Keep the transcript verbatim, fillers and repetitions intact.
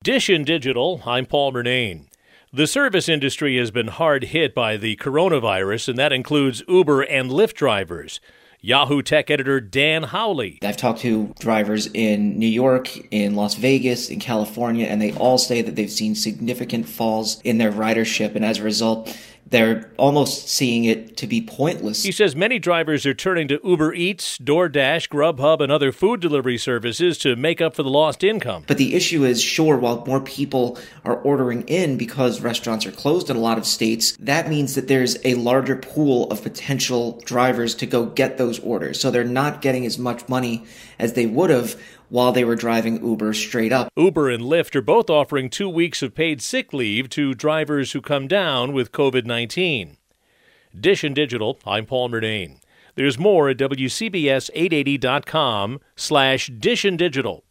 Dishin Digital, I'm Paul Murnane. The service industry has been hard hit by the coronavirus, and that includes Uber and Lyft drivers. Yahoo Tech editor Dan Howley. I've talked to drivers in New York, in Las Vegas, in California, and they all say that they've seen significant falls in their ridership, and as a result, they're almost seeing it to be pointless. He says many drivers are turning to Uber Eats, DoorDash, Grubhub, and other food delivery services to make up for the lost income. But the issue is, sure, while more people are ordering in because restaurants are closed in a lot of states, that means that there's a larger pool of potential drivers to go get those orders. So they're not getting as much money as they would have while they were driving Uber straight up. Uber and Lyft are both offering two weeks of paid sick leave to drivers who come down with covid nineteen. Dishin Digital, I'm Paul Murnane. There's more at W C B S eight eighty dot com slash Dishin Digital.